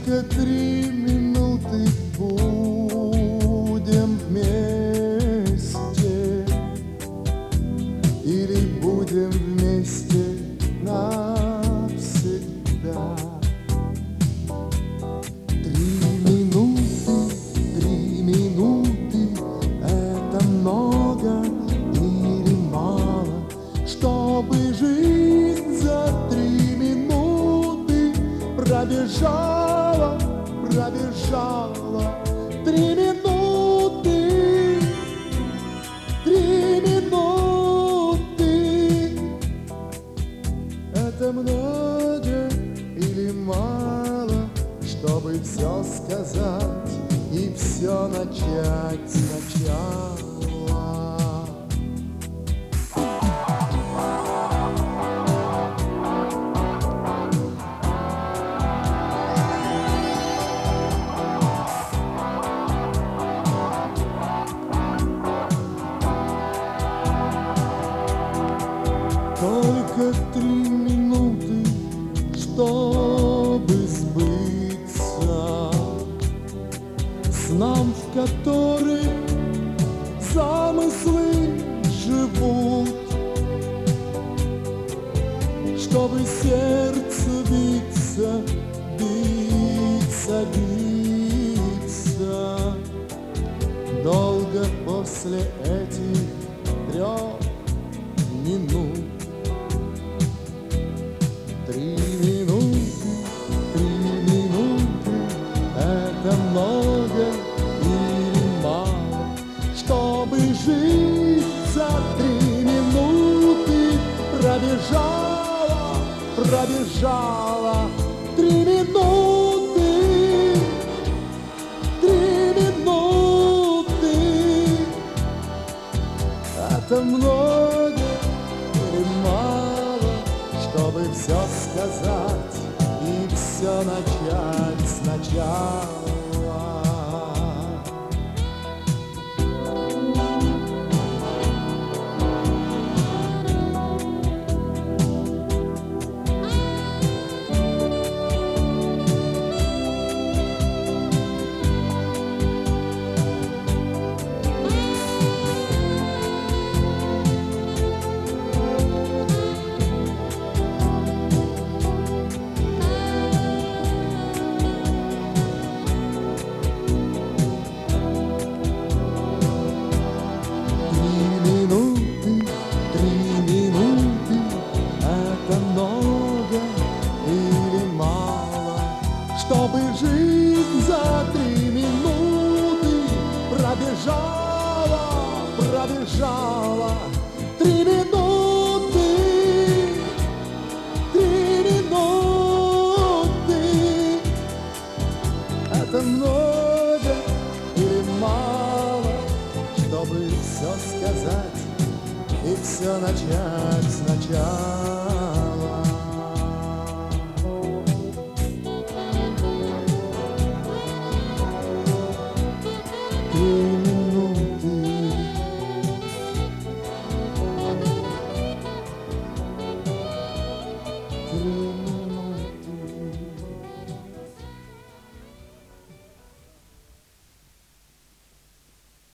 Только 3 минуты будем вместе, или будем вместе навсегда. 3 минуты, это много или мало, чтобы жизнь за 3 минуты пробежала. 3 минуты, 3 минуты. Это много или мало, чтобы все сказать и все начать сначала. Только 3 минуты, чтобы сбыться снам, в которых замыслы живут, чтобы сердце биться, биться, биться долго после этих 3 минут. 3 минуты, 3 минуты, это много или мало, чтобы жизнь за 3 минуты пробежала. 3 минуты, 3 минуты, это много или мало, чтобы все сказать и все начать сначала.